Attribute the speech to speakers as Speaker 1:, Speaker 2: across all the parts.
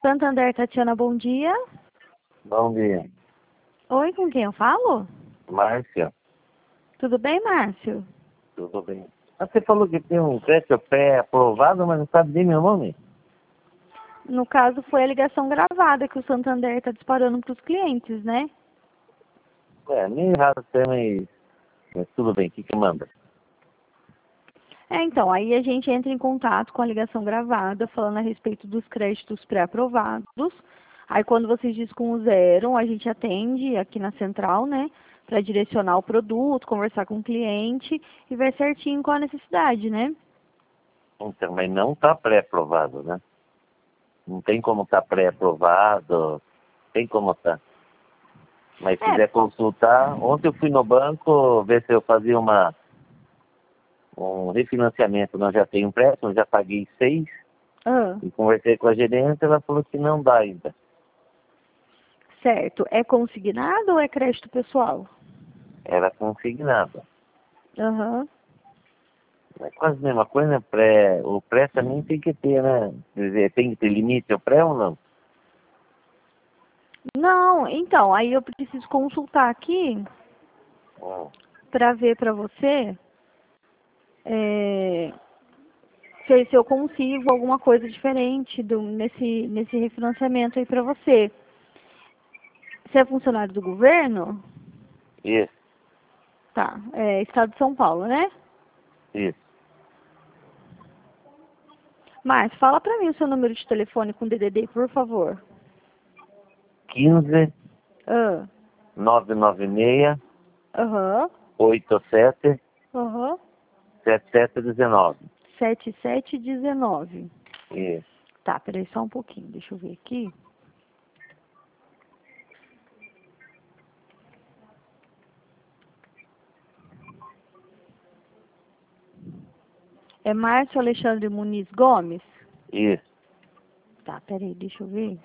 Speaker 1: Santander, Tatiana, bom dia.
Speaker 2: Bom dia.
Speaker 1: Oi, com quem eu falo?
Speaker 2: Márcia,
Speaker 1: Tudo bem, Márcio?
Speaker 2: tudo bem? Você falou que tem um crédito pré-aprovado, mas não sabe nem meu nome?
Speaker 1: No caso, foi a ligação gravada que o Santander está disparando para os clientes, né?
Speaker 2: Meio errado até, mas tudo bem. O que manda?
Speaker 1: Então, aí a gente entra em contato com a ligação gravada, falando a respeito dos créditos pré-aprovados. Aí, quando vocês desconsideram, a gente atende aqui na central, né? Para direcionar o produto, conversar com o cliente e ver certinho qual a necessidade, né?
Speaker 2: Então, mas não está pré-aprovado, né? Não tem como estar pré-aprovado, tem como estar. Mas se quiser consultar, ontem eu fui no banco ver se eu fazia um refinanciamento. Nós já tenho empréstimo, já paguei 6 e conversei com a gerente, ela falou que não dá ainda.
Speaker 1: Certo. É consignado ou é crédito pessoal?
Speaker 2: Era consignada.
Speaker 1: Aham.
Speaker 2: É quase a mesma coisa, né? O pré também tem que ter, né? Quer dizer, tem que ter limite ao pré ou não?
Speaker 1: Não, então, aí eu preciso consultar aqui para ver para você se eu consigo alguma coisa diferente nesse refinanciamento aí para você. Você é funcionário do governo?
Speaker 2: Isso,
Speaker 1: Tá, Estado de São Paulo, né?
Speaker 2: isso.
Speaker 1: Mas fala para mim o seu número de telefone com DDD, por favor.
Speaker 2: 15
Speaker 1: Ah,
Speaker 2: 996
Speaker 1: aham,
Speaker 2: 87
Speaker 1: aham.
Speaker 2: 7719.
Speaker 1: 7719.
Speaker 2: Isso.
Speaker 1: Tá, peraí só um pouquinho, deixa eu ver aqui. É Márcio Alexandre Muniz Gomes?
Speaker 2: Isso.
Speaker 1: Tá, peraí, deixa eu ver.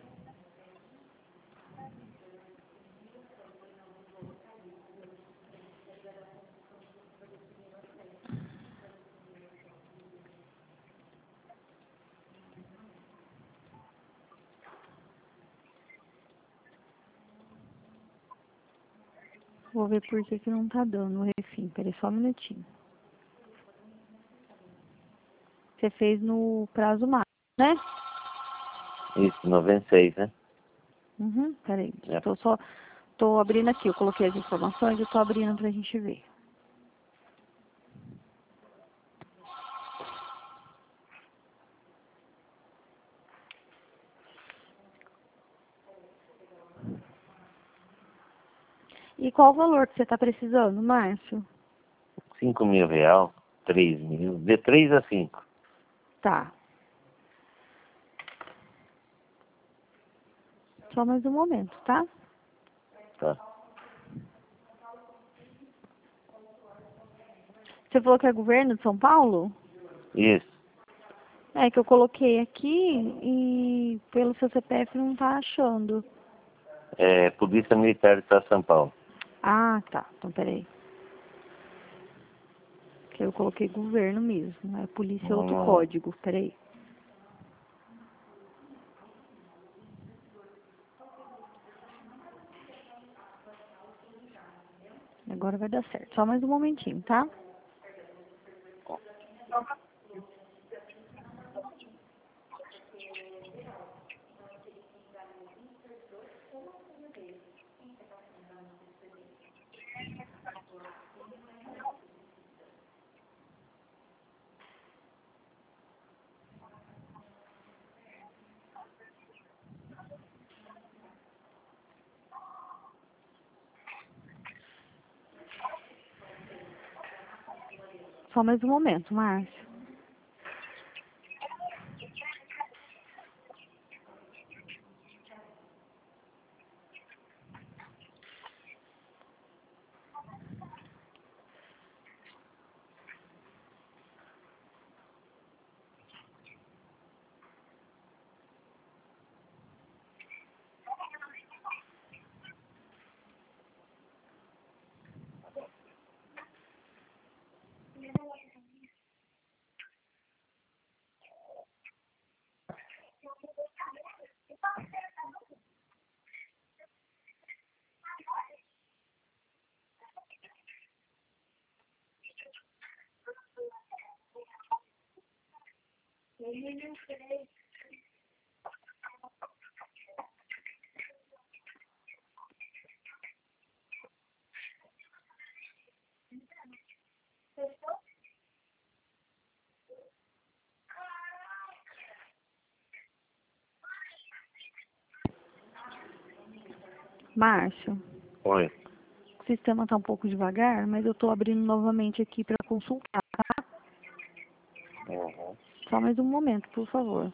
Speaker 1: Vou ver por que não tá dando o refim. Peraí só um minutinho. Você fez no prazo máximo, né?
Speaker 2: Isso, 96, né?
Speaker 1: Uhum, peraí.
Speaker 2: É.
Speaker 1: Tô abrindo aqui. Eu coloquei as informações, eu tô abrindo pra gente ver. E qual o valor que você tá precisando, Márcio?
Speaker 2: 5 mil real, 3 mil, de 3 a 5.
Speaker 1: Tá. Só mais um momento, tá?
Speaker 2: Tá.
Speaker 1: Você falou que é governo de São Paulo?
Speaker 2: Isso.
Speaker 1: É que eu coloquei aqui e pelo seu CPF não tá achando.
Speaker 2: É Polícia Militar do Estado de São Paulo.
Speaker 1: Ah, tá. Então, peraí. Que eu coloquei governo mesmo. É polícia é outro código. Peraí. Agora vai dar certo. Só mais um momentinho, tá? Só mais um momento, Márcio. Márcio,
Speaker 2: Oi.
Speaker 1: o sistema está um pouco devagar, mas eu estou abrindo novamente aqui para consultar, tá?
Speaker 2: Uhum.
Speaker 1: Só mais um momento, por favor.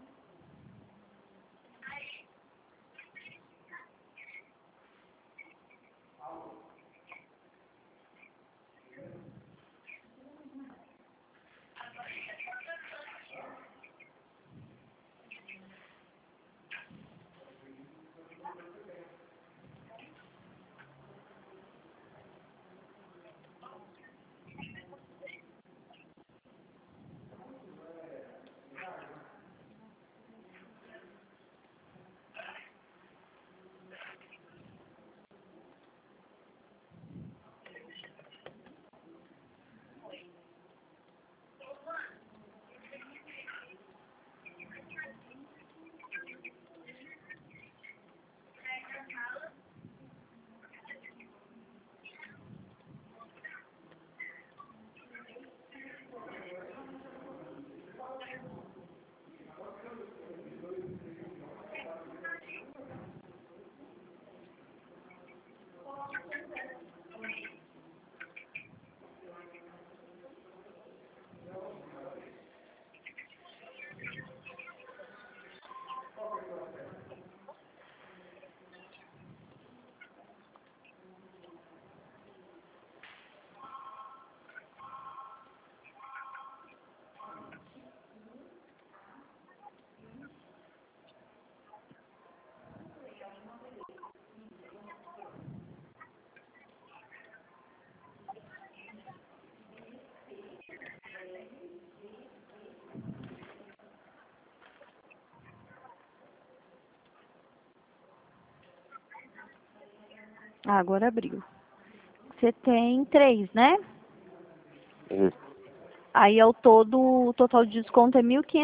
Speaker 1: Ah, agora abriu. Você tem 3, né?
Speaker 2: Isso.
Speaker 1: Aí ao todo, o total de desconto é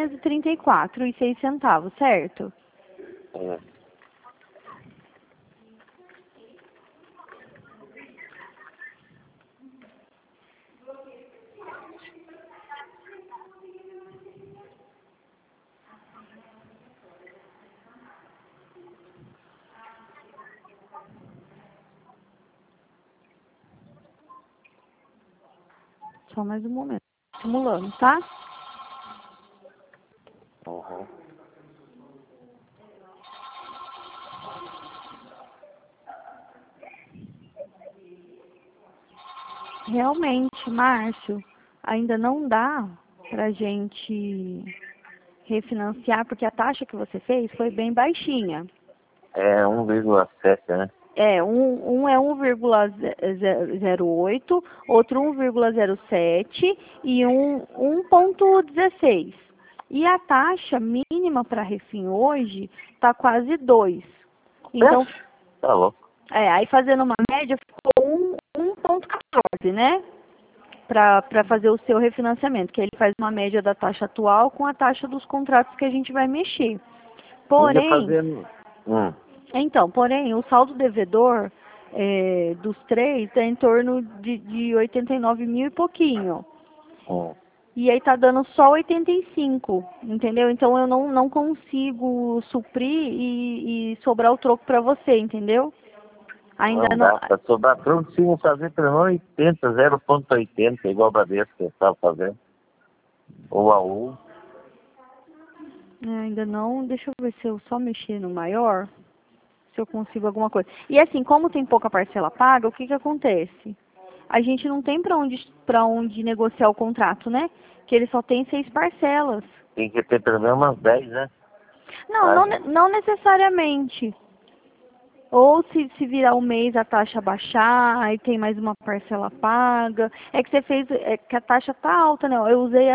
Speaker 1: 1.534,06, certo?
Speaker 2: É.
Speaker 1: Só mais um momento. Simulando, tá?
Speaker 2: Uhum.
Speaker 1: Realmente, Márcio, ainda não dá pra gente refinanciar, porque a taxa que você fez foi bem baixinha.
Speaker 2: É 1,7, né?
Speaker 1: Um é 1,08, outro 1,07 e um 1,16. E a taxa mínima para refim hoje está quase 2. Então,
Speaker 2: Tá louco.
Speaker 1: aí fazendo uma média, ficou 1,14, né? Para fazer o seu refinanciamento, que ele faz uma média da taxa atual com a taxa dos contratos que a gente vai mexer.
Speaker 2: Ainda
Speaker 1: Porém,
Speaker 2: fazendo.
Speaker 1: porém, o saldo devedor dos 3 é em torno de 89 mil e pouquinho.
Speaker 2: Hum.
Speaker 1: E aí tá dando só 85, entendeu? Então eu não consigo suprir e sobrar o troco para você, entendeu? Ainda
Speaker 2: Não
Speaker 1: não.
Speaker 2: dá. Pra sobrar pronto, sim, vou fazer pelo menos 80, 0,80, igual a Bradesco que eu estava fazendo. Ou a U.
Speaker 1: Ainda não. Deixa eu ver se eu só mexer no maior, se eu consigo alguma coisa. E assim, como tem pouca parcela paga, o que que acontece? A gente não tem para onde negociar o contrato, né? Que ele só tem 6 parcelas.
Speaker 2: Tem que ter pelo menos umas 10, né?
Speaker 1: Não necessariamente. Ou se virar um mês a taxa baixar, aí tem mais uma parcela paga. É que você fez, é que a taxa tá alta, né? Eu usei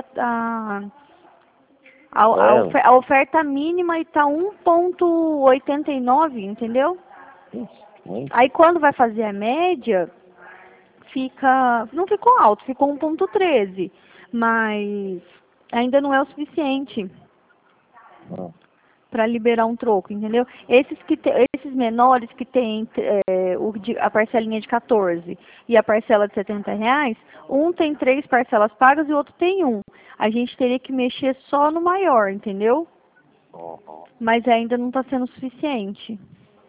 Speaker 1: a oferta mínima e tá 1,89, entendeu? Aí quando vai fazer a média, não ficou alto, ficou 1,13. Mas ainda não é o suficiente
Speaker 2: Hum.
Speaker 1: para liberar um troco, entendeu? Esses menores que tem a parcelinha de 14 e a parcela de R$ 70, um tem 3 parcelas pagas e o outro tem um. A gente teria que mexer só no maior, entendeu?
Speaker 2: Uhum.
Speaker 1: Mas ainda não está sendo suficiente.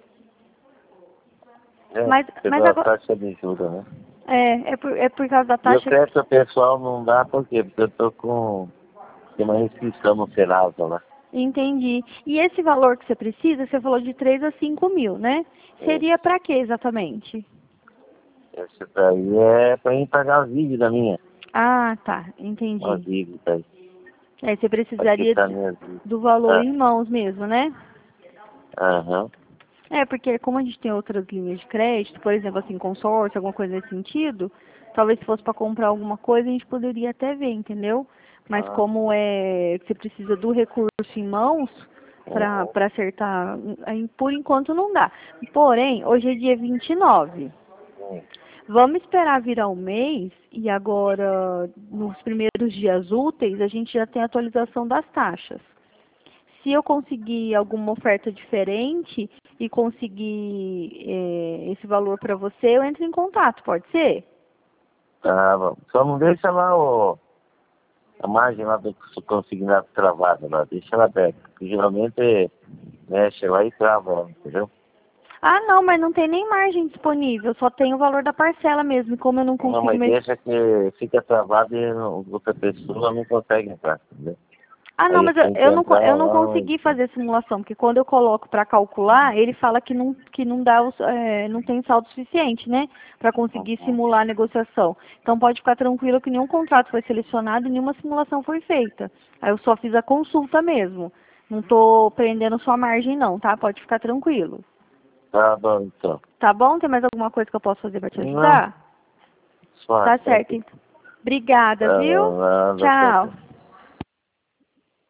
Speaker 2: Mas pela
Speaker 1: Agora,
Speaker 2: taxa de juros, né?
Speaker 1: é por causa da
Speaker 2: E o
Speaker 1: taxa.
Speaker 2: crédito pessoal não dá por quê? Porque eu tô com uma restrição no Serasa, né?
Speaker 1: Entendi. E esse valor que você precisa, você falou de 3 a 5 mil, né? Seria para quê exatamente?
Speaker 2: Esse daí é pra mim pagar as dívidas minhas.
Speaker 1: Ah, tá.
Speaker 2: As
Speaker 1: Entendi.
Speaker 2: dívidas aí.
Speaker 1: Aí você
Speaker 2: Pra
Speaker 1: precisaria
Speaker 2: quitar minhas dívidas.
Speaker 1: do valor em mãos mesmo, né?
Speaker 2: Aham.
Speaker 1: Porque como a gente tem outras linhas de crédito, por exemplo, assim, consórcio, alguma coisa nesse sentido, talvez se fosse para comprar alguma coisa, a gente poderia até ver, entendeu? Mas como você precisa do recurso em mãos para acertar, aí, por enquanto não dá. Porém, hoje é dia 29. Vamos esperar virar um mês e agora, nos primeiros dias úteis, a gente já tem atualização das taxas. Se eu conseguir alguma oferta diferente e conseguir esse valor para você, eu entro em contato, pode ser?
Speaker 2: Tá bom. Só não deixa lá a margem lá do consignado travada lá. Deixa ela aberta. Porque geralmente mexe lá e trava, entendeu?
Speaker 1: Ah, não, mas não tem nem margem disponível, só tem o valor da parcela mesmo. E como eu não
Speaker 2: Não,
Speaker 1: consigo
Speaker 2: mas
Speaker 1: mexer.
Speaker 2: deixa que fica travado e outra pessoa não consegue entrar, entendeu?
Speaker 1: Ah, não,
Speaker 2: Aí
Speaker 1: mas
Speaker 2: tem que entrar
Speaker 1: eu não
Speaker 2: lá
Speaker 1: consegui fazer simulação, porque quando eu coloco para calcular, ele fala que não dá não tem saldo suficiente, né, para conseguir simular a negociação. Então pode ficar tranquilo que nenhum contrato foi selecionado e nenhuma simulação foi feita. Aí eu só fiz a consulta mesmo. Não estou prendendo sua margem não, tá? Pode ficar tranquilo.
Speaker 2: Tá bom, então.
Speaker 1: Tá bom? Tem mais alguma coisa que eu posso fazer para te
Speaker 2: Não,
Speaker 1: ajudar?
Speaker 2: só
Speaker 1: Tá certo, então. Obrigada, viu?
Speaker 2: nada,
Speaker 1: Tchau.